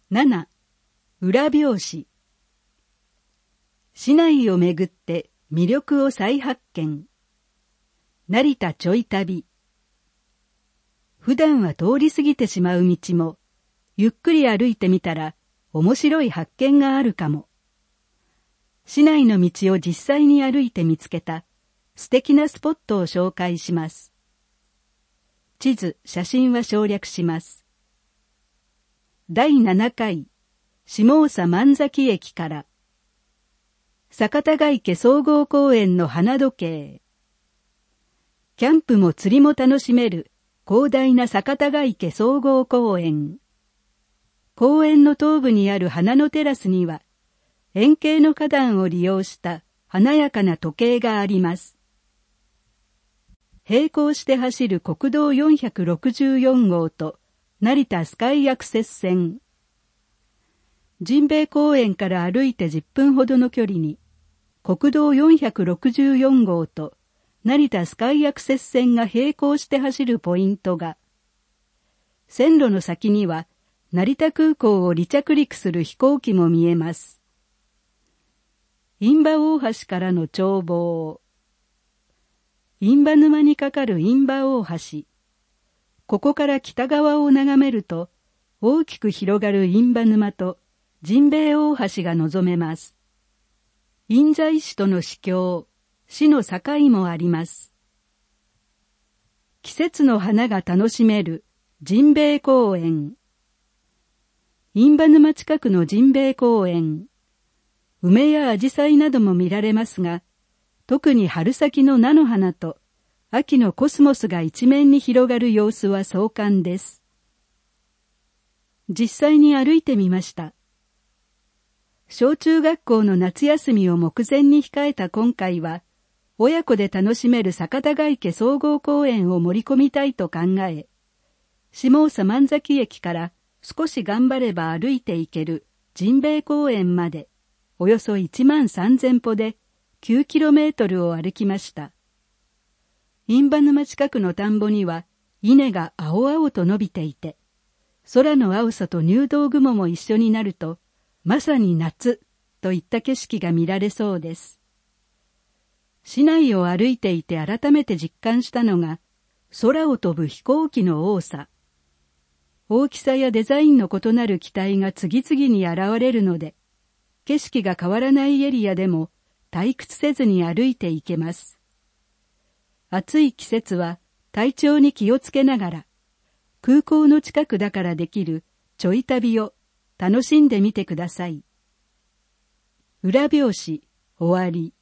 7. 裏表紙。市内をめぐって魅力を再発見。成田ちょい旅。普段は通り過ぎてしまう道も、ゆっくり歩いてみたら面白い発見があるかも。市内の道を実際に歩いて見つけた素敵なスポットを紹介します。地図、写真は省略します。第7回、下総万崎駅から、酒田ヶ池総合公園の花時計。キャンプも釣りも楽しめる広大な酒田ヶ池総合公園。公園の東部にある花のテラスには、円形の花壇を利用した華やかな時計があります。並行して走る国道464号と成田スカイアクセス線。神兵衛公園から歩いて10分ほどの距離に、国道464号と成田スカイアクセス線が並行して走るポイントが、線路の先には成田空港を離着陸する飛行機も見えます。印旛大橋からの眺望。印旛沼にかかる印旛大橋。ここから北側を眺めると、大きく広がる印旛沼と神兵衛大橋が望めます。印西市との市境、市の境もあります。季節の花が楽しめる神兵衛公園。印旛沼近くの神兵衛公園。梅や紫陽花なども見られますが、特に春先の菜の花と秋のコスモスが一面に広がる様子は壮観です。実際に歩いてみました。小中学校の夏休みを目前に控えた今回は、親子で楽しめる酒田ヶ池総合公園を盛り込みたいと考え、下総万崎駅から少し頑張れば歩いて行ける神兵衛公園まで、およそ13000歩で9キロメートルを歩きました。印旛沼近くの田んぼには稲が青々と伸びていて、空の青さと入道雲も一緒になると、まさに夏といった景色が見られそうです。市内を歩いていて改めて実感したのが、空を飛ぶ飛行機の多さ。大きさやデザインの異なる機体が次々に現れるので、景色が変わらないエリアでも退屈せずに歩いていけます。暑い季節は体調に気をつけながら、空港の近くだからできるちょい旅を楽しんでみてください。裏表紙終わり。